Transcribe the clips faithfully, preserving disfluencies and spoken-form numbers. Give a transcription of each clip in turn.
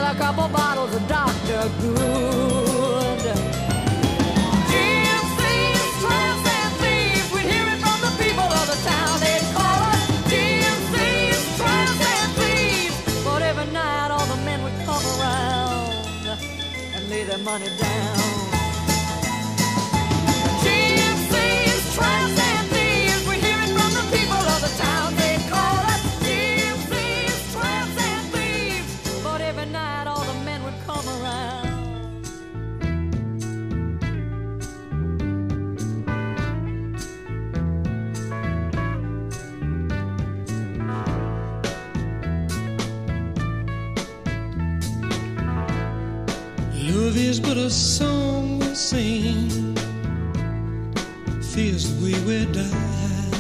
a couple bottles of Doctor Good. Gypsies, tramps, and thieves, we'd hear it from the people of the town. They'd call us gypsies, tramps, and thieves. But every night all the men would come around and lay their money down. Gypsies, tramps, and thieves, we'd hear it from the people of the town. They'd call us gypsies, tramps, and thieves. But every night all the men would come around. Love is but a song we sing, fears the way we die.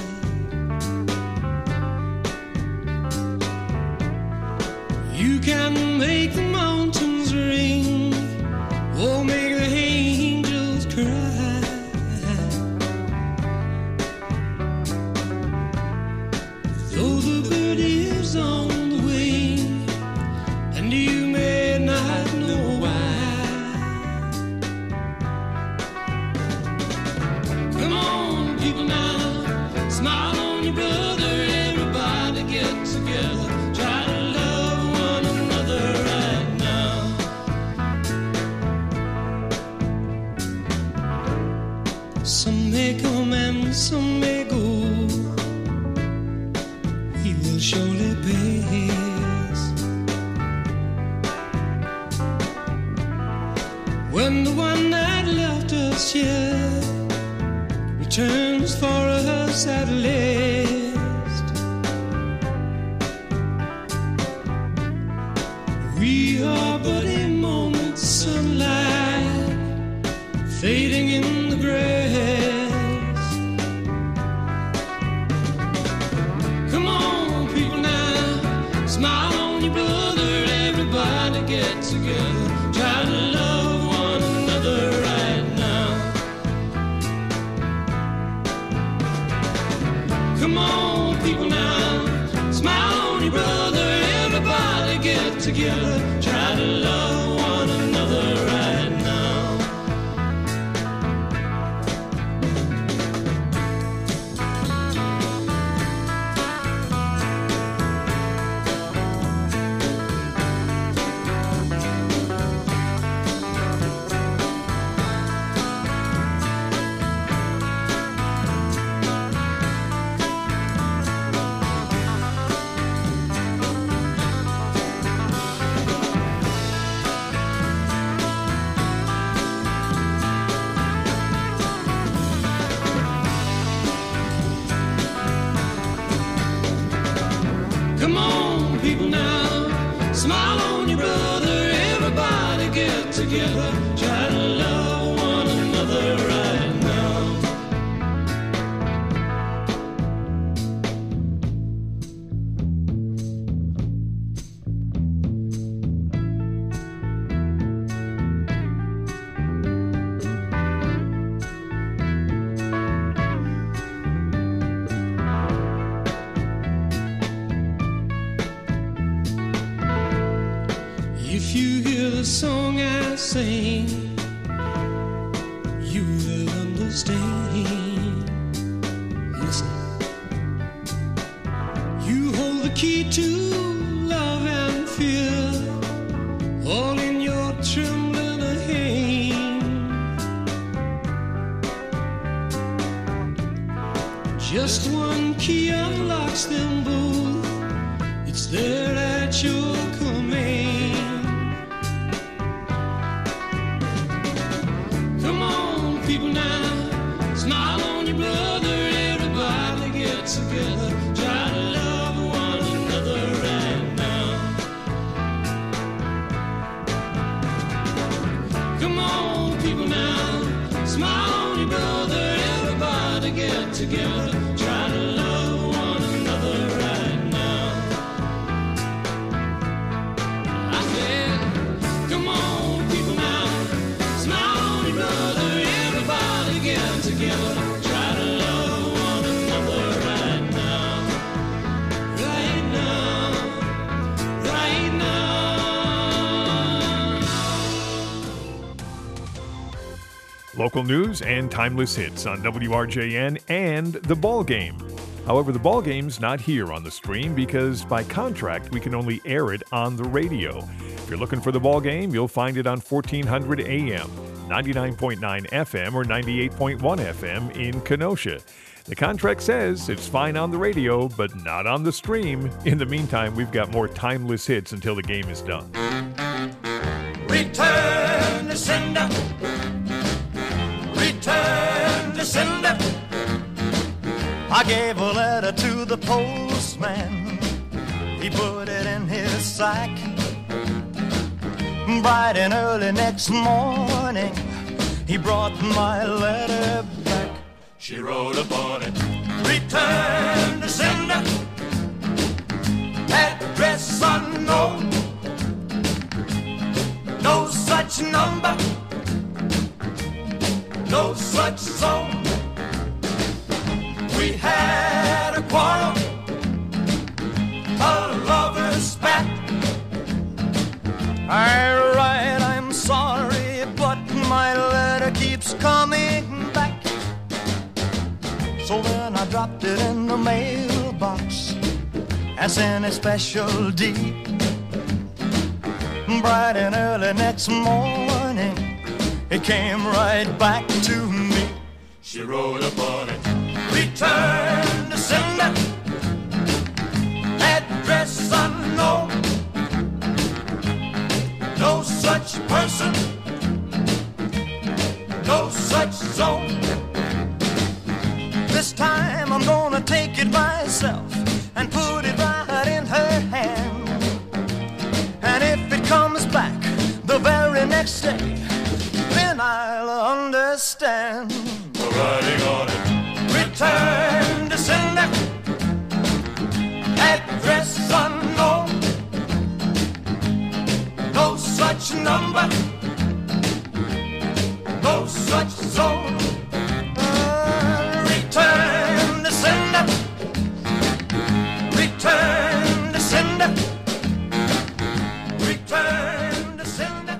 You can make the mountains ring, or make the angels cry. Though the bird is on the wing, and you may not know why. Come on, people now, smile on your brother. Everybody get together, try to love one another right now. Some may come and some may go, we will surely pass. When the one that left us here returns for us at last, we are but a moment's sunlight fading in the grass. Come on, people now, smile on your brother. Everybody get together, try to love one another right now. Come on, people now, smile on your brother. Everybody get together, try to love one another right now. Come on, people now, smile on your brother. Everybody get together, try to love one another right now. If you hear the song I sing, you will understand. Listen, you hold the key to love and fear, all in your trembling hand. Just one key unlocks them both, it's there at your command. People now, smile on your brother. Everybody get together, try to love one another right now. Come on, people now, smile on your brother. Everybody get together, try to love one another right now. I said, come on, people now, smile on your brother. Get together, try to love one another right now, right now, right now. Local news and timeless hits on W R J N and The Ball Game. However, The Ball Game's not here on the stream because by contract we can only air it on the radio. If you're looking for The Ball Game, you'll find it on fourteen hundred A M, ninety-nine point nine F M, or ninety-eight point one F M in Kenosha. The contract says it's fine on the radio, but not on the stream. In the meantime, we've got more timeless hits until the game is done. Return to sender. Return to sender. I gave a letter to the postman. He put it in his sack. Bright and early next morning, he brought my letter back. She wrote upon it. Return to sender. Address unknown. No such number. No such zone. We had a quarrel, a lover's spat. I write, I'm sorry, but my letter keeps coming back. So then I dropped it in the mailbox and sent a special deed. Bright and early next morning, it came right back to me. She wrote upon it. Return to sender. Address unknown. No such person. No such zone. This time I'm gonna take it myself and put it right in her hand. And if it comes back the very next day, then I'll understand. Writing on it. Return to sender. Address unknown. No such number. No such zone. Uh, return to sender. Return to sender. Return to sender.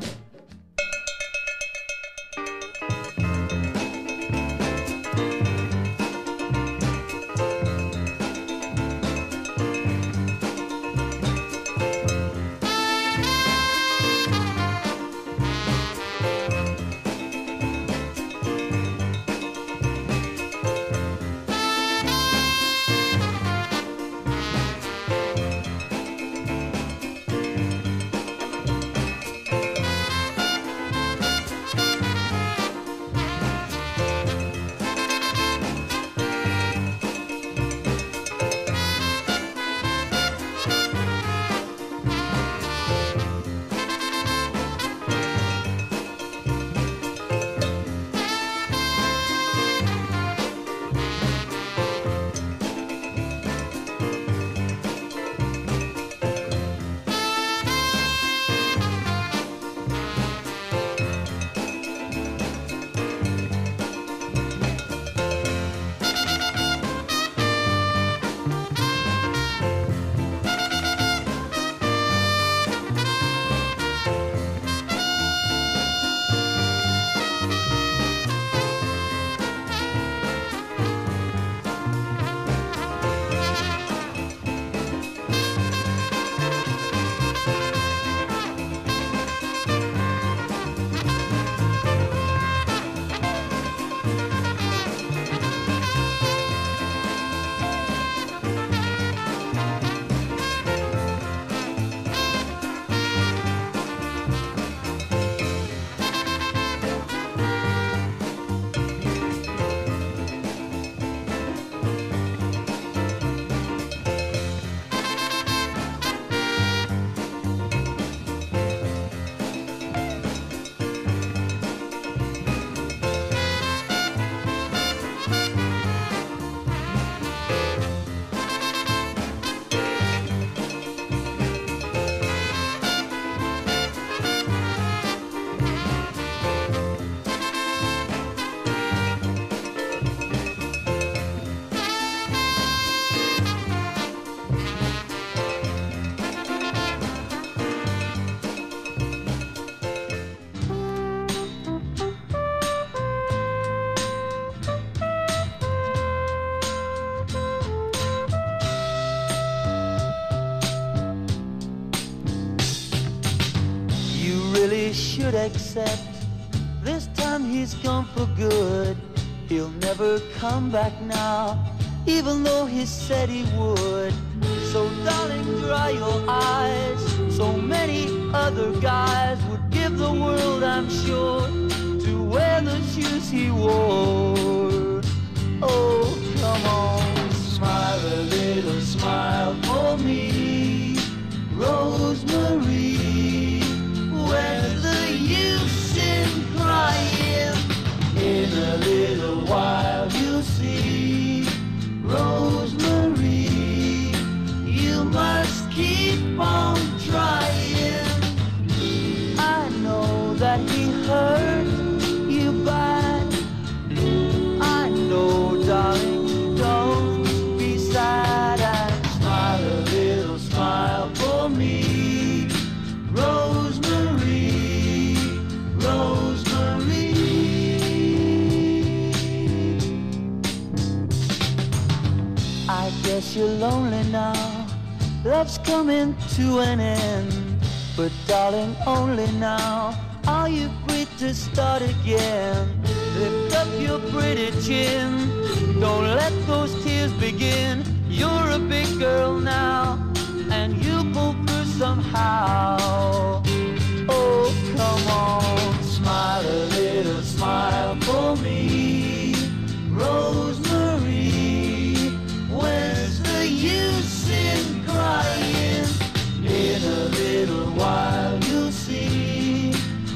really should accept this time he's gone for good. He'll never come back now, even though he said he would. So darling, dry your eyes. So many other guys would give the world, I'm sure, to wear the shoes he wore. Oh, come on, smile a little smile for me, Rosemary. Where's the use in crying? In a little while you'll see, Rosemary, you must keep on trying. I know that he hurt you bad. I know, darling, don't be sad, and smile a little smile for me, Rosemary, Rosemary. I guess you're lonely now, love's coming to an end. But darling, only now are you free to start again. Lift up your pretty chin, don't let those tears begin. You're a big girl now, and you'll pull through somehow. Oh, come on, smile a little smile for me, Rosemary. Where's the use in crying? In a little while you'll see,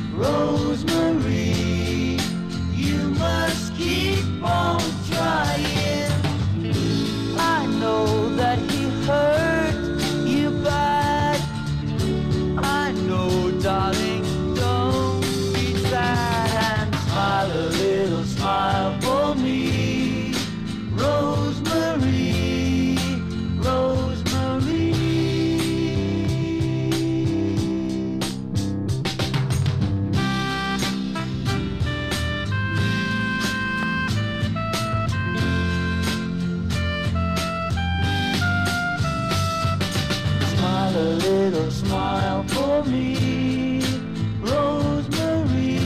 Rosemary, you must keep on trying. I know that he hurt you bad. I know, darling, don't be sad, and smile a little smile for me, Rosemary, Rosemary. Smile a little smile for me, Rosemary,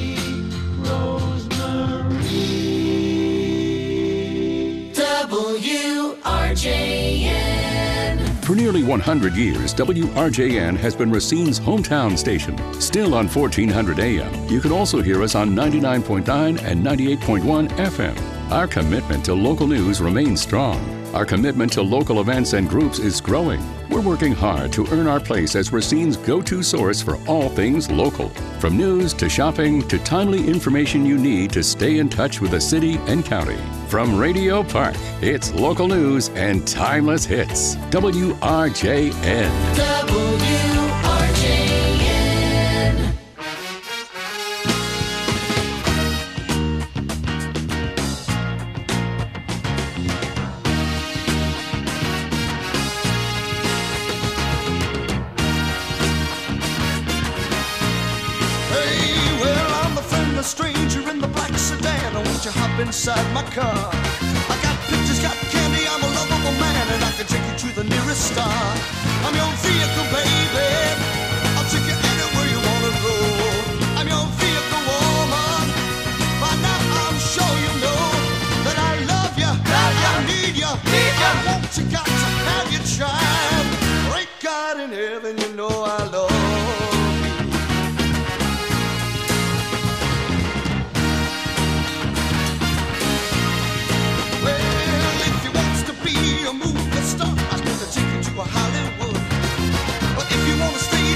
Rosemary. W R J N. For nearly one hundred years, W R J N has been Racine's hometown station. Still on fourteen hundred A M. You can also hear us on ninety-nine point nine and ninety-eight point one F M. Our commitment to local news remains strong. Our commitment to local events and groups is growing. We're working hard to earn our place as Racine's go-to source for all things local. From news to shopping to timely information you need to stay in touch with the city and county. From Radio Park, it's local news and timeless hits. W R J N. W R J N. Hey, well, I'm a friendless stranger in the black sedan. Won't you hop inside my car? I got pictures, got candy, I'm a lovable man, and I can take you to the nearest star. I'm your vehicle, baby. I'll take you anywhere you wanna go. I'm your vehicle, woman. By now I'm sure you know that I love you, love you, I need you, need you. I want you, got to have you tried. Great God in heaven, you know I love you. Well, if you wants to be a movie star, I'm gonna take you to a Hollywood. But if you wanna stay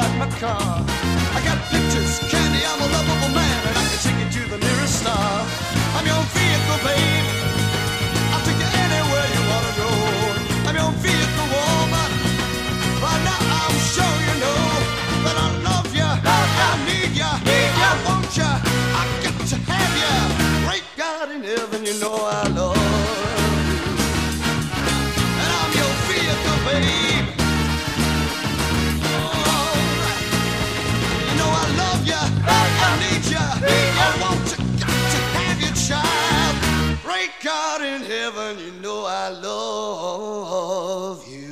inside my car. I got pictures, candy, I'm a lovable man, and I can take you to the nearest star. I'm your vehicle, babe. I'll take you anywhere you wanna go. I'm your vehicle, woman. By now I'm sure you know that I love you, I need you, I want you, I got to have you. Great God in heaven, you know I love you. And I'm your vehicle, babe. Alright. You know I love you, I need you, I want you, got to have you, child. Great God in heaven, you know I love you.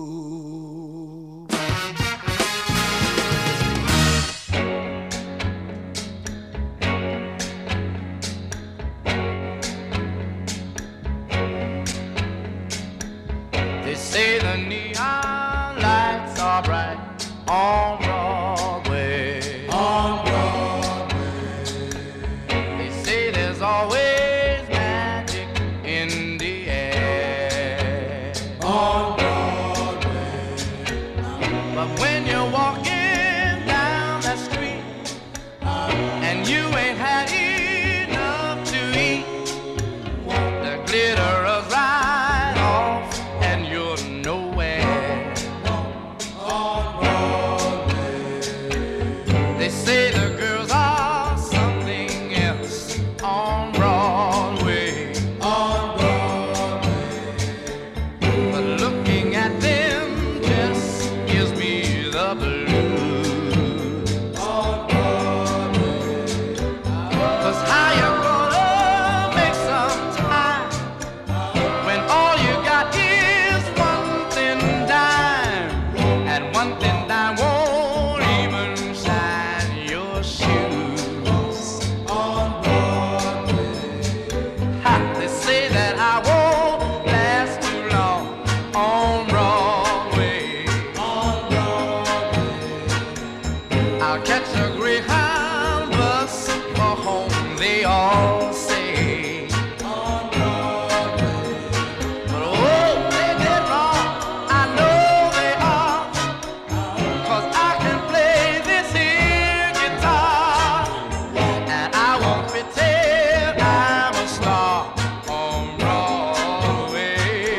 They say the neon lights are bright on Broadway. On Broadway. They say there's always magic in the air. On Broadway. But when you're walking down that street and you ain't had enough to eat, the glitter is right off and you're nowhere. On Broadway. They say the girls are something else on Broadway. On Broadway. But looking at them just gives me the blues. On Broadway. 'Cause how you gonna make some time when all you got is one thin dime, and one thin dime won't even shine your shoes. On Broadway. Ha, they say that I won't last too long on Broadway. On Broadway. I'll catch a Greyhound bus for home, they all say. On Broadway. But oh, they did wrong, I know they are, 'cause I can play this here guitar, and I won't pretend I'm a star on Broadway.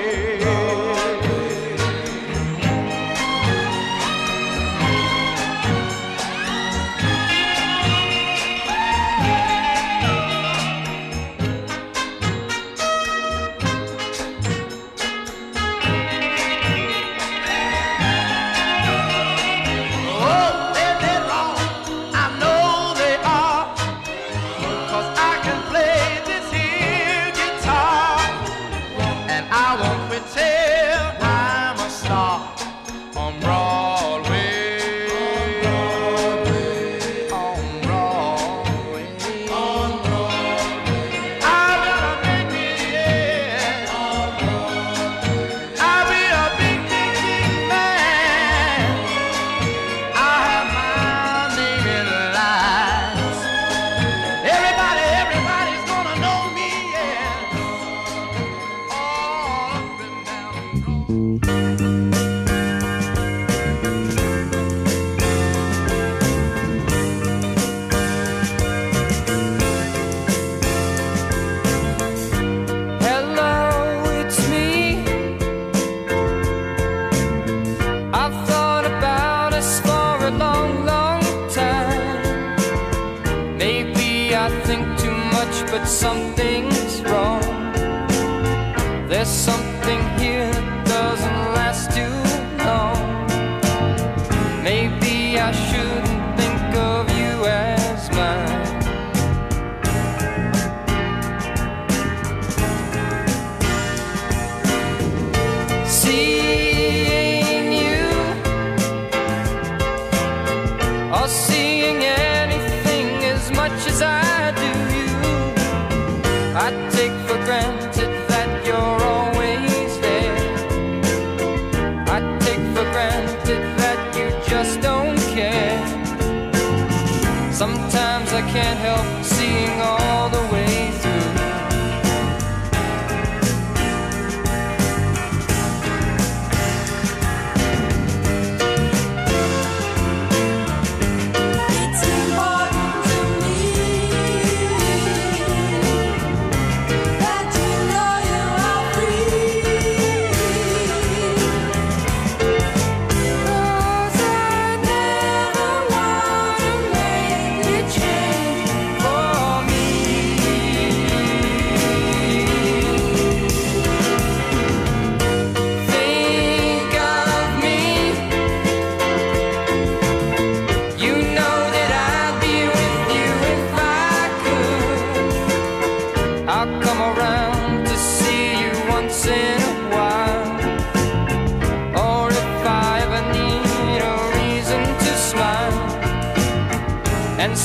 Oh, they did wrong, I know they are, 'cause I can play this here guitar, and I won't pretend I'm a star on Broadway. On Broadway. On Broadway. I better make it, yeah. On Broadway. I'll be a big, big, big man. I have my name in lights. Everybody, everybody's gonna know me, yeah. All up and down Broadway. Hello, it's me. I've thought about us for a long, long time. Maybe I think too much, but something's wrong. There's something here that doesn't last too long. Maybe I shouldn't think of you as mine. Seeing you, or seeing anything as much as I do you, I take for granted that you're always there. I take for granted that you just don't care. Sometimes I can't help seeing all the way through.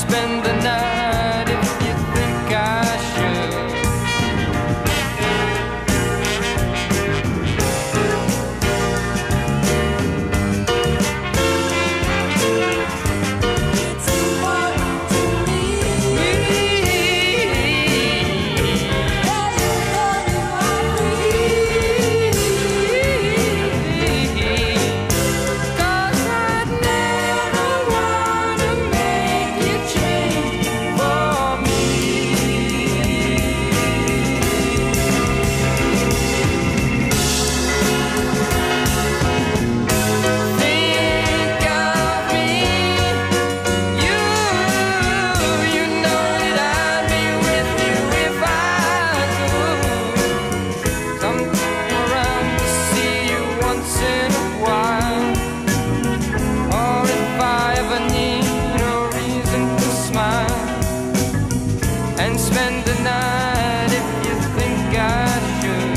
spend the night if you think I should. It's important to me that you know you are free. 'Cause I'd never wanna make you change for me. Think of me, you, you know that I'd be with you if I could. Come around to see you once in a while, or if I ever need a reason to smile, and spend the night if you think I should.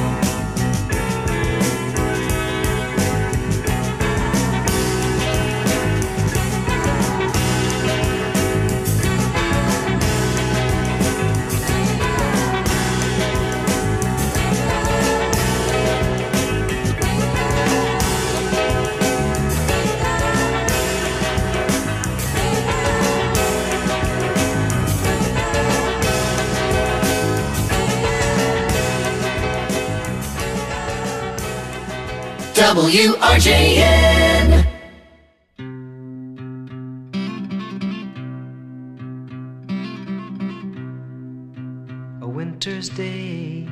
W R J N. A winter's day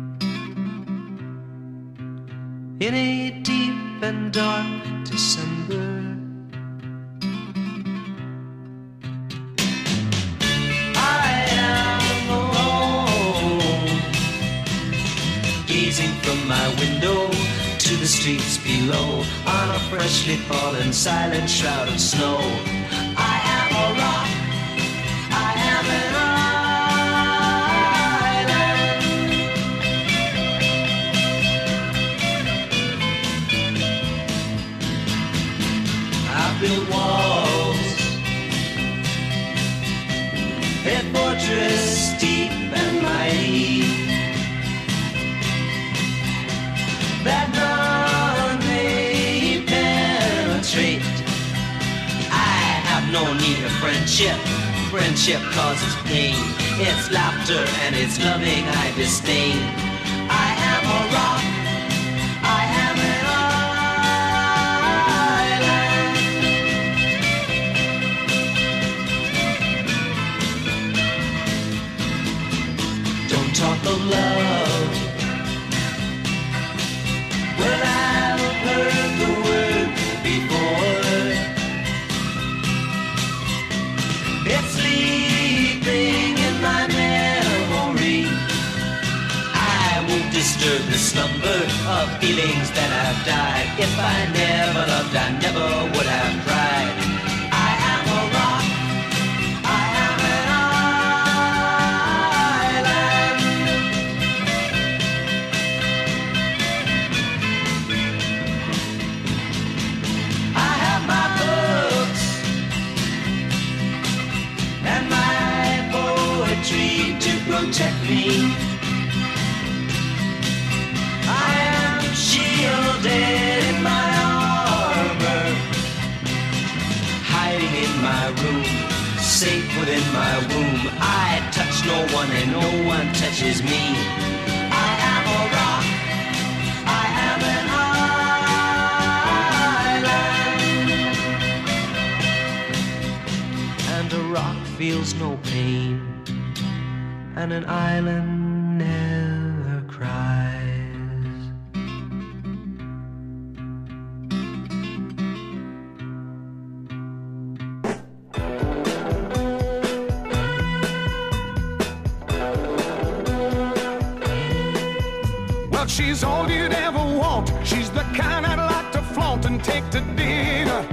in a deep and dark December. I am alone, gazing from my window to the streets below on a freshly fallen silent shroud of snow. I am a rock, I am an island. I built walls, a fortress deep and mighty, that none may penetrate. I have no need of friendship. Friendship causes pain. It's laughter and it's loving I disdain. I am a rock. I am an island. Don't talk of love. Well, I've heard the word before. It's sleeping in my memory. I won't disturb the slumber of feelings that have died. If I never loved, I never would have tried. I am a rock. I am an island. I have my books and my poetry to protect me. I am shielded in my armor, hiding in my room, safe within my womb. I touch no one and no one touches me. I am a rock. I am an island. And a rock feels no pain, and an island never cries. Well, she's all you'd ever want. She's the kind I'd like to flaunt and take to dinner.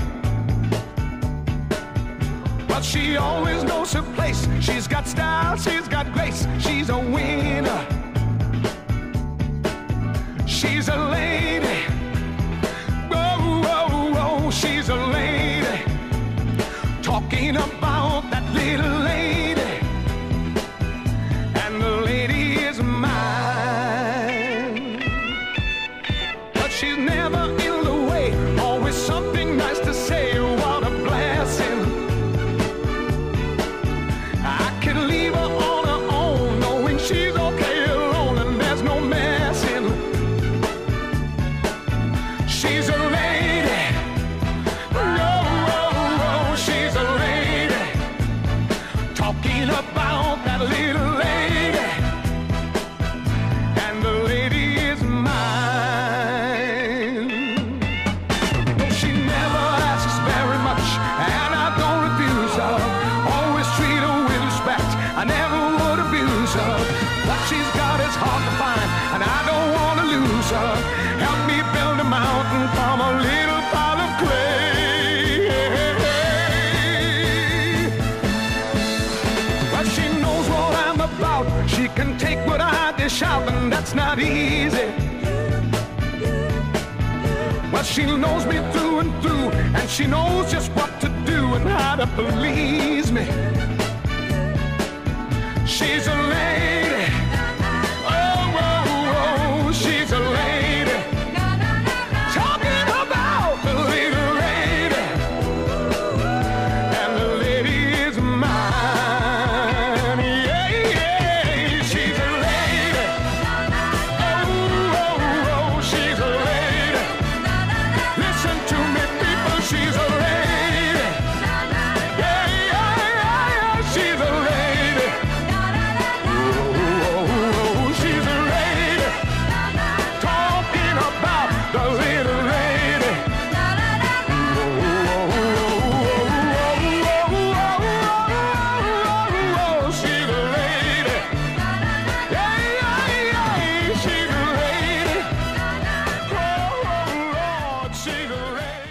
But she always knows her place. She's got style, she's got grace. She's a winner. She's a lady. Whoa, whoa, whoa, she's a lady. Talking about that little lady, and the lady is mine. But she's never in the way, always something nice to say. What a blessing. I can leave her on her own, knowing she's okay alone and there's no messing. She's a lady, oh, oh, oh, she's a lady. Talking about that little lady, and the lady is mine. Though she never asks very much, and I don't refuse her. Always treat her with respect, I never would abuse her. What she's got is hard to find, and I don't want to lose her. Help me build a mountain from a little pile of clay. But she knows what I'm about. She can take what I dish out, and that's not easy. But she knows me through and through, and she knows just what to do and how to please me. She's a lady, oh, oh, oh, she's a lady. Talking about the little lady, and the lady is mine. Yeah, yeah, she's a lady. Oh, oh, oh, she's a lady. Listen to me, people, she's a lady. Yeah, yeah, yeah, yeah, she's a lady. Oh, oh, oh, she's a lady. Talking about the little lady. Oh, oh, oh, oh, she's a lady. Yeah, yeah, yeah, she's a lady. Oh, Lord, she's a lady.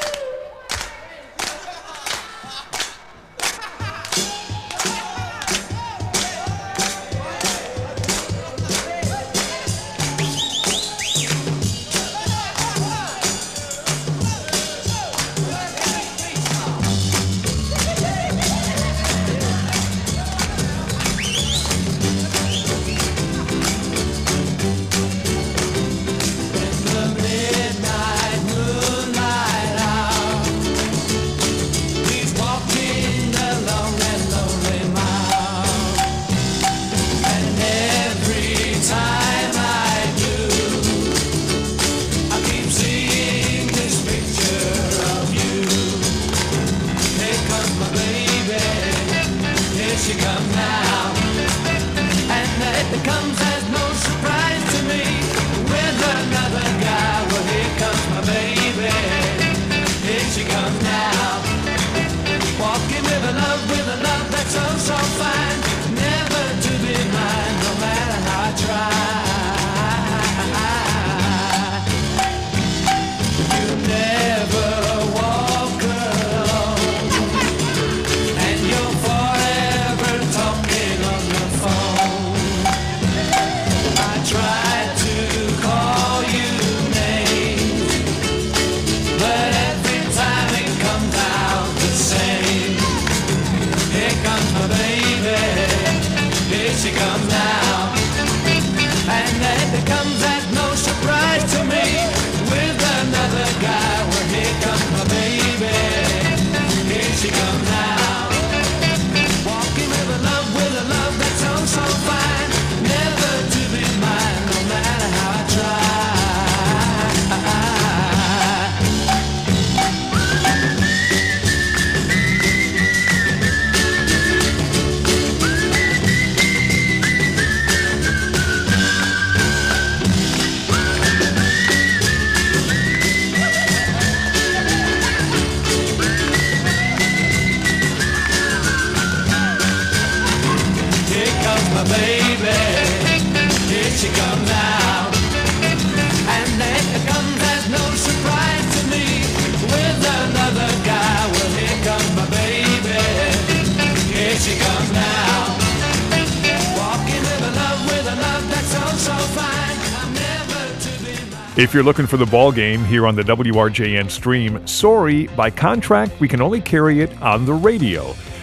If you're looking for the ball game here on the W R J N stream, sorry, by contract, we can only carry it on the radio.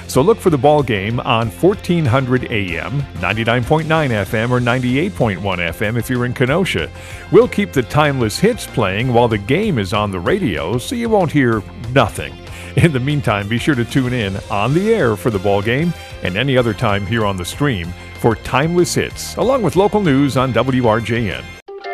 So look for the ball game on fourteen hundred A M, ninety-nine point nine F M, or ninety-eight point one F M if you're in Kenosha. We'll keep the timeless hits playing while the game is on the radio, so you won't hear nothing. In the meantime, be sure to tune in on the air for the ball game and any other time here on the stream for timeless hits, along with local news on W R J N.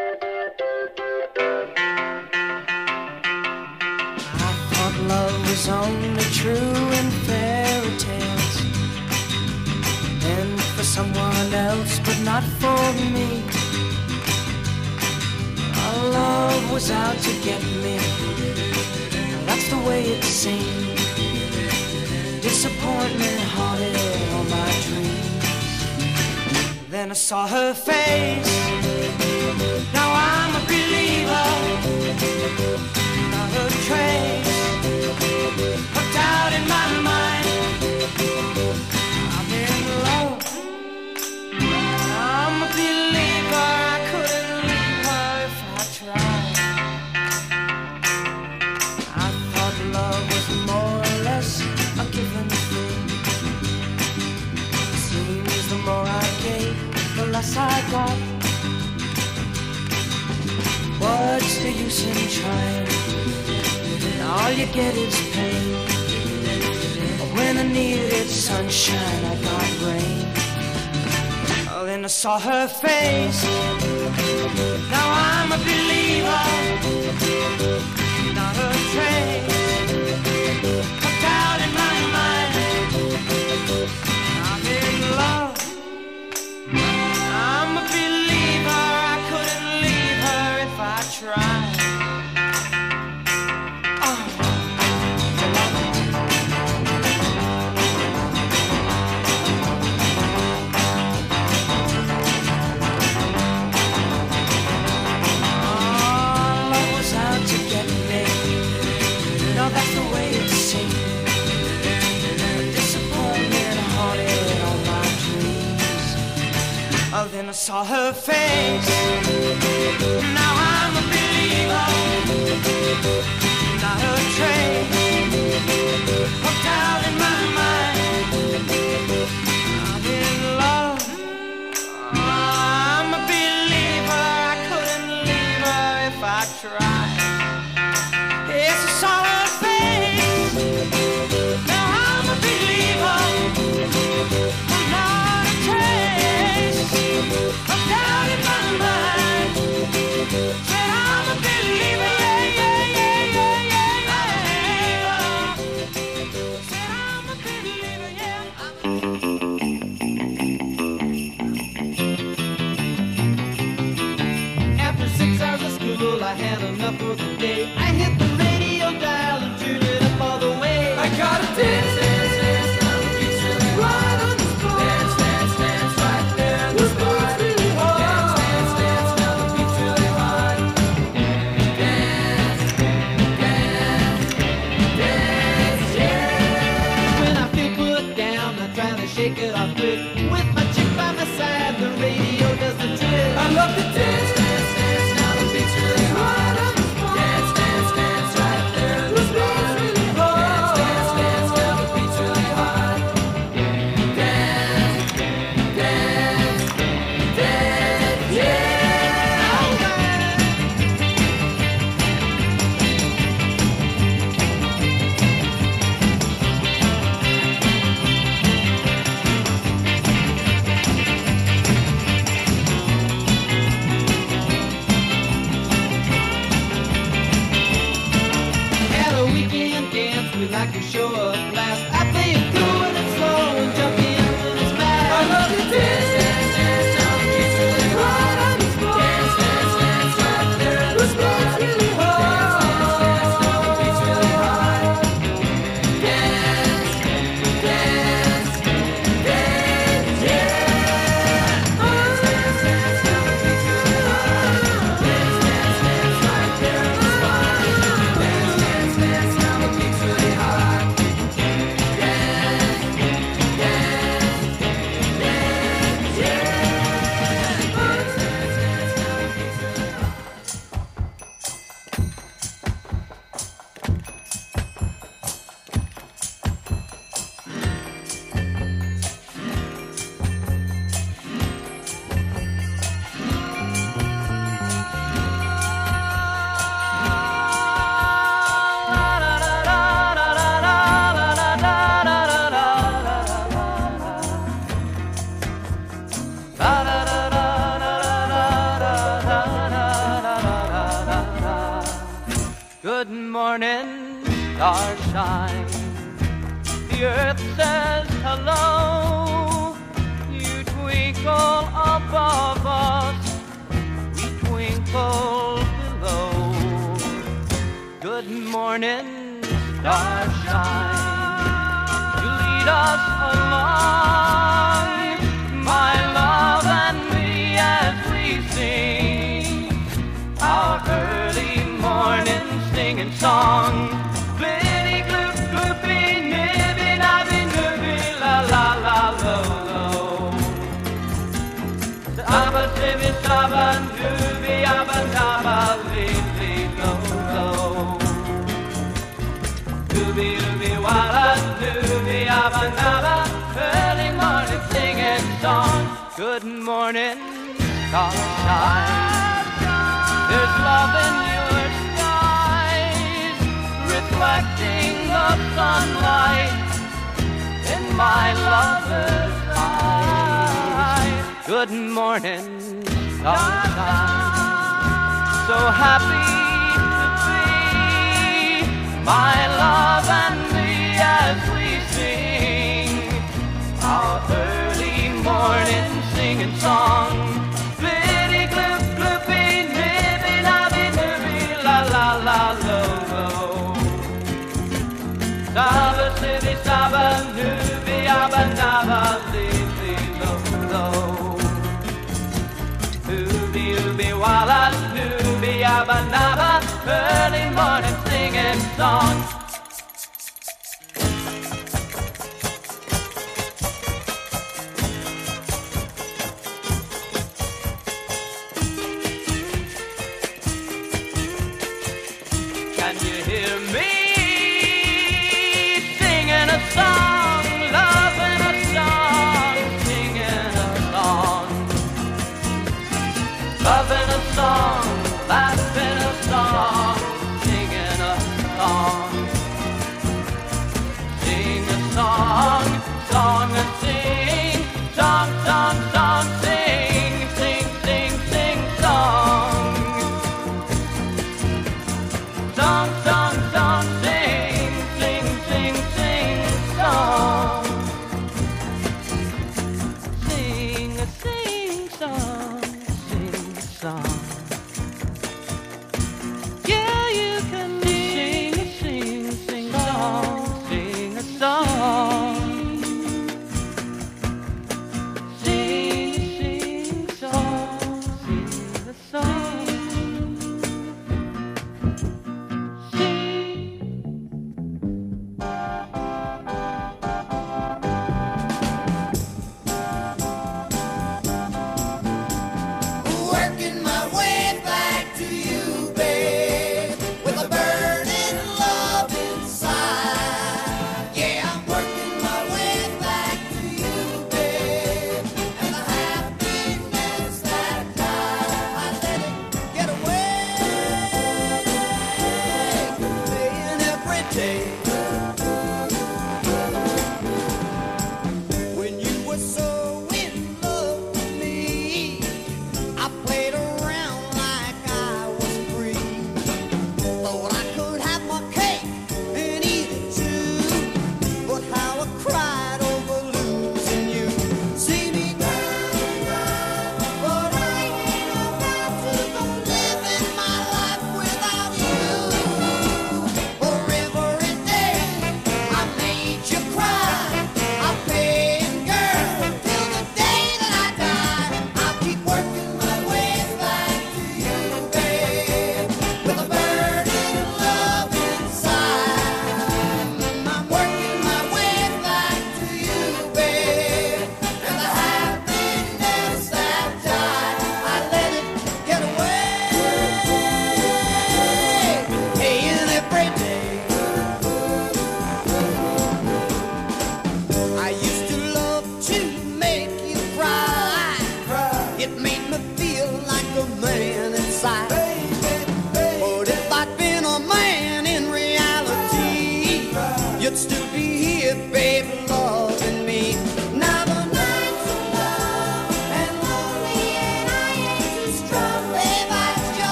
I thought love was only true in fairy tales and for someone else, but not for me. Our love was out to get me. That's the way it seemed. Disappointment haunted all my dreams. Then I saw her face. Now I'm a believer. Not a trace of doubt in my mind. I'm in love. I'm a believer. I couldn't leave her if I tried. I thought love was more or less a given thing. Seems the more I gave, the less I got. What's the use in trying? All you get is pain. When I needed sunshine, I got rain. Oh, then I saw her face. Now I'm a believer. Not a trace of doubt in my mind. I'm in love. I'm a believer. I couldn't leave her if I tried. Then I saw her face. Now I'm a believer. Not a trace of doubt in my mind. I'm in love. I'm a believer. I couldn't leave her if I tried. Yes, I saw her face. Now I'm a believer. Not a trace of doubt in my mind. Said I'm a believer, yeah, yeah, yeah, yeah, yeah, yeah. Said I'm a believer, yeah. After six hours of school, I had enough for the day. I hit the radio dial and turned it up all the way. I got a dance, dance, dance, now the beat's really right on the spot. Dance, dance, dance, right there in the spot. Shake it off quick. With my chick by my side, the radio does the trick. I love to dance, dance, dance. Now the beat's really hard. Dance, dance, dance, right there in the spot. Really hard. Dance, dance, dance. Now the beat's really hard. Dance, dance, dance, yeah. All right. We like to show a blast. I play it cool when it's slow and jump in when it's fast. I love to dance, dance, dance. Now the beat's really hard on the spot. Dance, dance, dance, right there in the spot. Really hard. Dance, dance, dance. Now the beat's really hard. Dance, dance, dance, yeah. Dance, dance, dance. Now the beat's really hard. Dance, dance, dance, right there in the spot. Dance, dance, dance. Now the beat's really hard. Good morning, starshine. The earth says hello. You twinkle above us, we twinkle below. Good morning, starshine. You lead us along, my love and me, as we sing our early morning singing song. Glitty gloop gloopy nibby nabby nibby la la la lo lo. The abba sibby sabba nubby abba dabba li li lo lo. Dooby dooby walla dooby abba dabba. Early morning singing song. Good morning, starshine. There's love in your skies, reflecting the sunlight in my lover's eyes. Good morning, sunshine. So happy to be, my love and me, as we sing our early morning singing song. Glitty gloop gloopy nibby nabby nibby la la la lo lo. Saba sibby saba nubby abba nabba li li lo lo. Ooby ooby walla nubby abba nabba. Early morning singing song.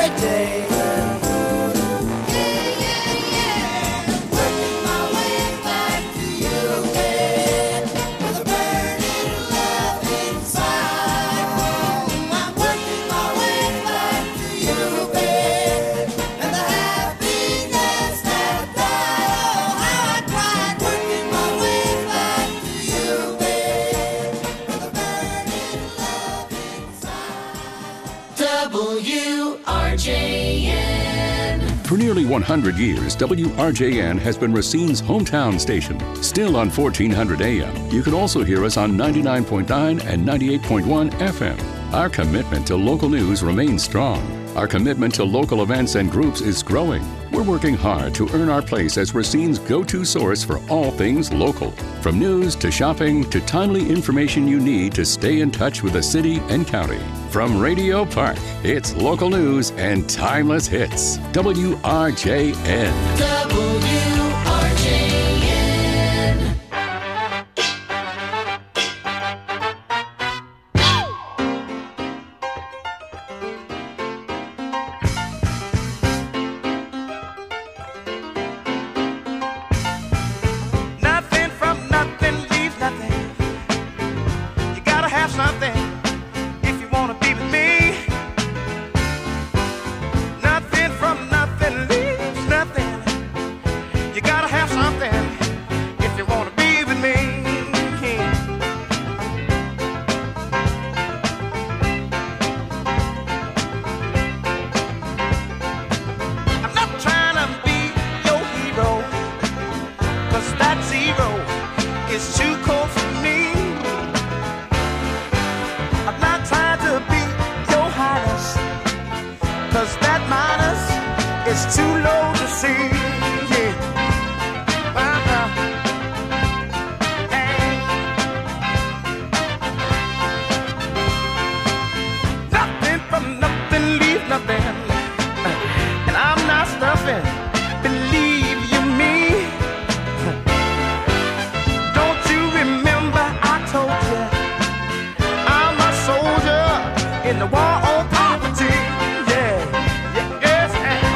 every day. W R J N. For nearly one hundred years, W R J N has been Racine's hometown station. Still on fourteen hundred A M, you can also hear us on ninety-nine point nine and ninety-eight point one F M. Our commitment to local news remains strong. Our commitment to local events and groups is growing. We're working hard to earn our place as Racine's go-to source for all things local. From news to shopping to timely information you need to stay in touch with the city and county. From Radio Park, it's local news and timeless hits. W R J N. W R J N. Nothing from nothing leaves nothing. You gotta have something if you wanna be with me. Nothing from nothing leaves nothing. You gotta have something if you wanna be with me. I'm not trying to be your hero, 'cause that zero is too cold for me. I'm not trying to be your highness, 'cause that minus is too low to see. Yeah. Uh-uh. Hey. Nothing from nothing leave nothing. And I'm not stuffing, believe you me. Don't you remember I told you I'm a soldier in the war on poverty? Yeah, yeah, yes, and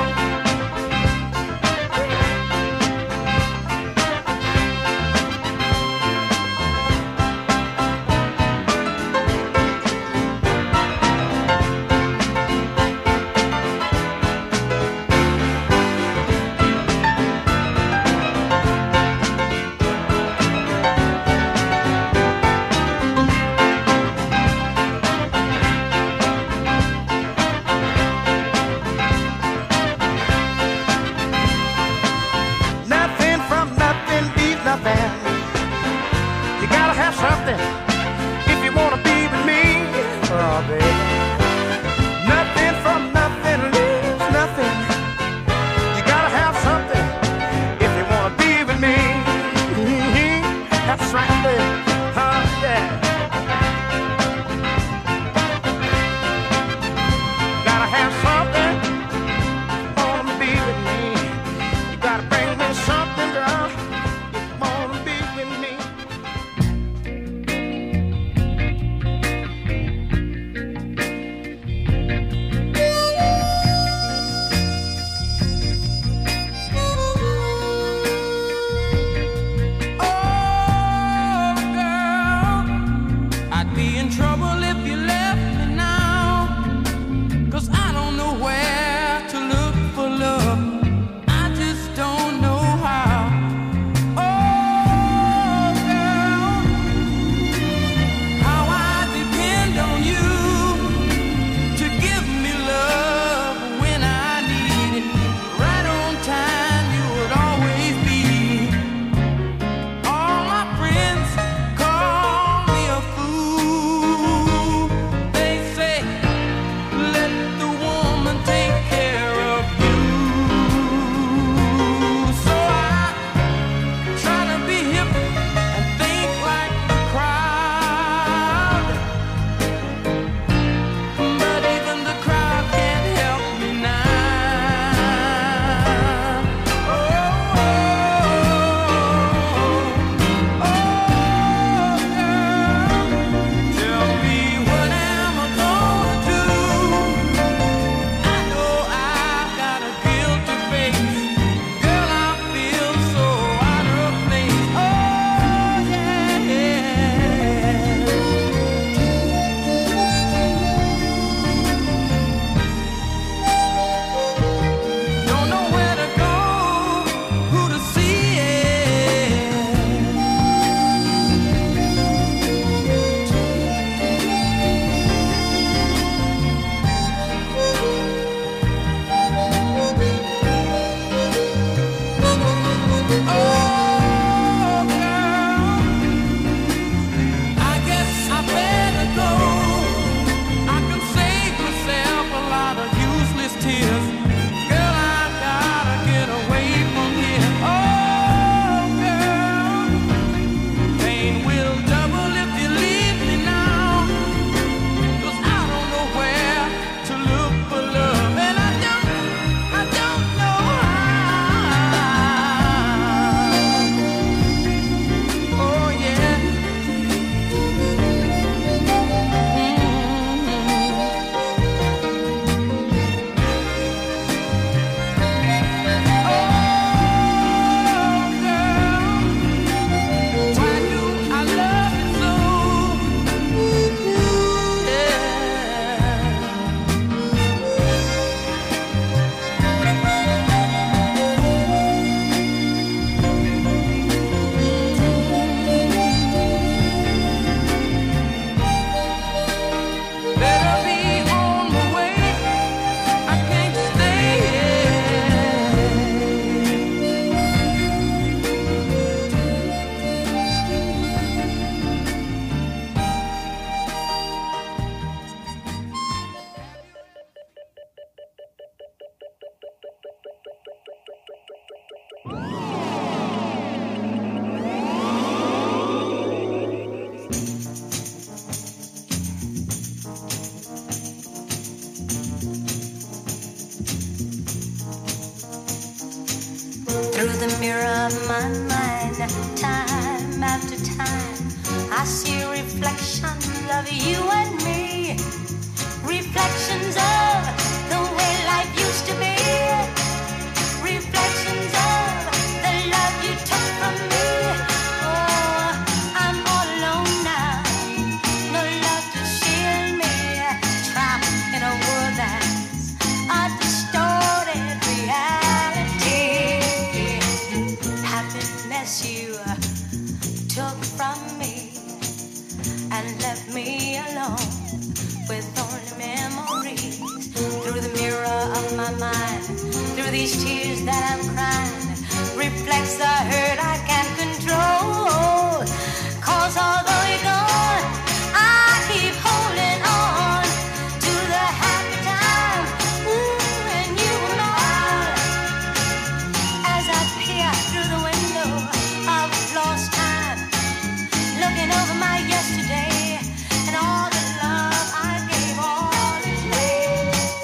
on my mind time after time. I see reflections of you and me, reflections of the way life used to be, reflections of the love you took from me. Oh, I'm all alone now, no love to shield me, trapped in a world that's a distorted reality. Happiness you took from me and left me alone with only memories. Through the mirror of my mind, through these tears that I'm crying, reflects the hurt I can't control. Cause although you're gone, I keep holding on to the happy time, ooh, when you were mine. As I peer through the window of lost time, looking over my yesterday and all the love I gave all away.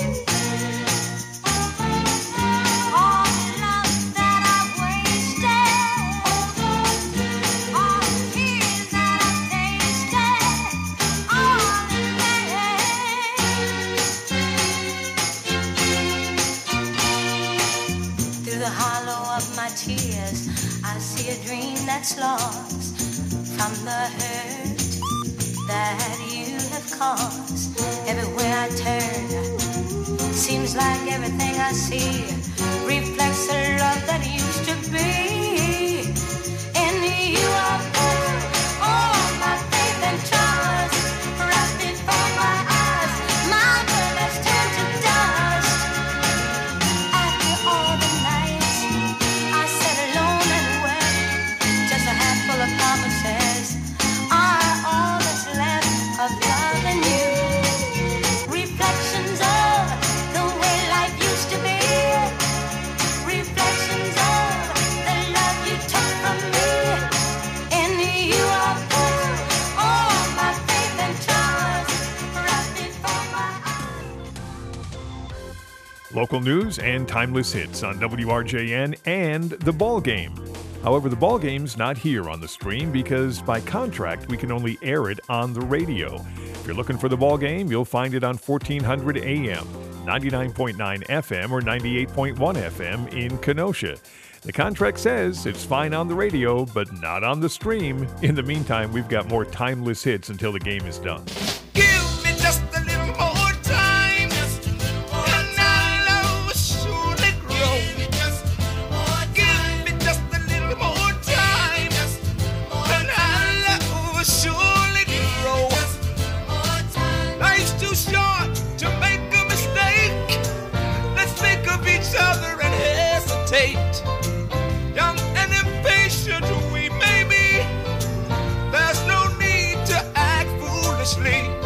All the love that I wasted, all the tears that I tasted, all in vain. Through the hollow of my tears, I see a dream that's lost from the hurt that you have caused. Everywhere I turn, seems like everything I see reflects the love that used to be. In you I put all my faith and trust, right before my eyes, my world has turned to dust. After all the nights I sat alone and wept, just a handful of promises are all that's left of love and you. Reflections of the way life used to be, reflections of the love you took from me. In you I put all my faith and trust, right before my eyes. Local news and timeless hits on W R J N and The Ball Game. However, The Ball Game's not here on the stream because by contract we can only air it on the radio. If you're looking for The Ball Game, you'll find it on fourteen hundred A M, ninety-nine point nine F M, or ninety-eight point one F M in Kenosha. The contract says it's fine on the radio, but not on the stream. In the meantime, we've got more timeless hits until the game is done. Give me just a little more time, and our love will surely grow. Give me just a little more time, and our love will surely grow. Life's too short to make a mistake. Let's think of each other and hesitate. Young and impatient we may be, there's no need to act foolishly.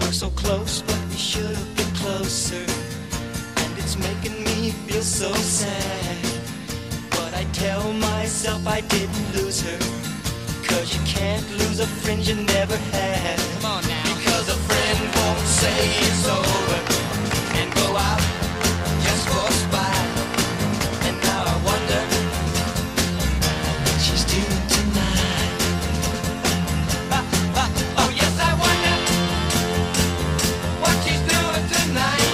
talk so close, but you should have been closer. And it's making me feel so sad. But I tell myself I didn't lose her. Cause you can't lose a friend you never had. Come on now. Because a friend won't say it's over and go out just for spite. And now I wonder what she's doing tonight. Ah, ah, oh yes, I wonder what she's doing tonight.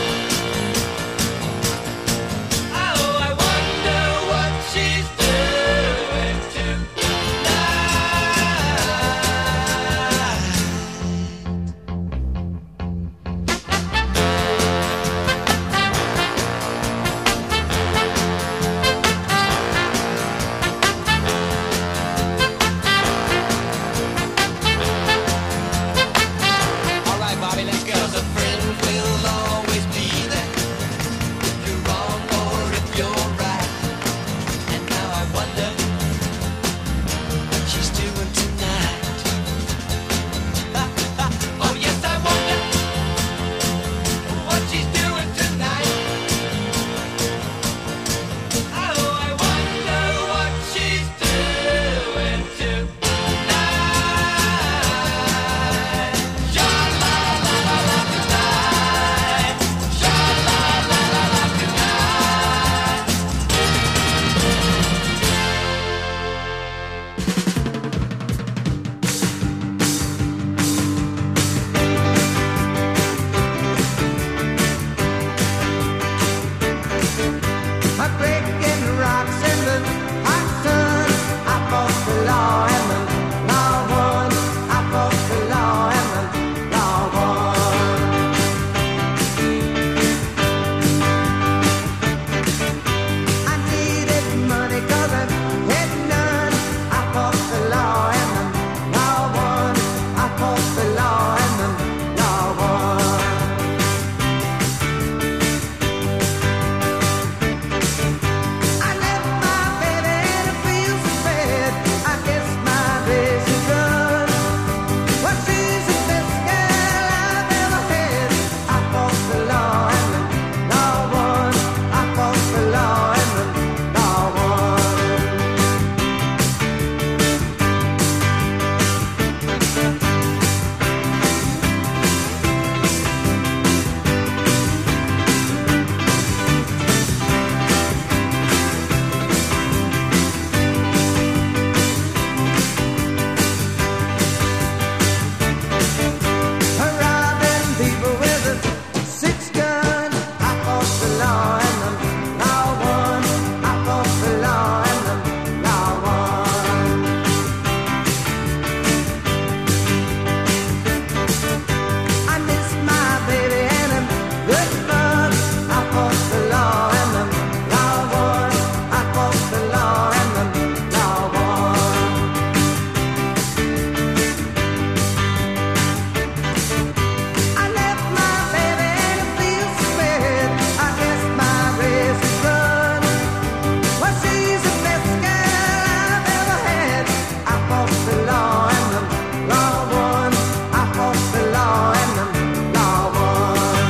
Oh, I wonder what she's doing tonight. All right, Bobby, let's go. 'Cause a friend will always be there if you're wrong or if you're right. And now I wonder what she's doing tonight. Ah, ah, oh yes, I wonder what she's doing tonight. Oh, I wonder what she's doing tonight. Sha la la la la tonight. Sha la la la la tonight. I'm breaking rocks in the hot sun. I fought the law and the law won. I fought the law and the law won. I needed money 'cause I had none. I fought the law and the law won. I fought the law and the law won. I left my baby and it feels so bad. I guess my days are done. Well, she's the best girl I've ever had. I fought the law and the law won. I fought the law and the law won. Robbing people with a six gun. I fought the law and the law won. I fought the law and the law won. I miss my baby and I'm good fun. I fought the law and the law won. I fought the law and the law won. I left my baby and it feels so bad. I guess my race is run. Well, she's the best girl I've ever had. I fought the law and the law won. I fought the law and the law won.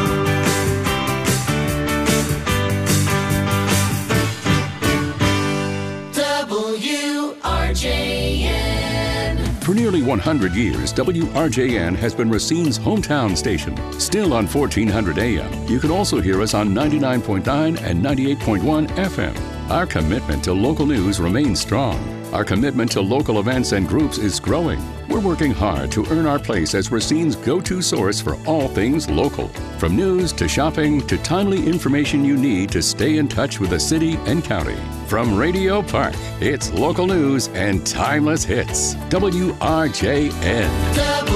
W R J N. For nearly one hundred years, W R J N has been Racine's hometown station. Still on fourteen hundred A M, you can also hear us on ninety-nine point nine and ninety-eight point one F M. Our commitment to local news remains strong. Our commitment to local events and groups is growing. We're working hard to earn our place as Racine's go-to source for all things local. From news to shopping to timely information you need to stay in touch with the city and county. From Radio Park, it's local news and timeless hits. W R J N. W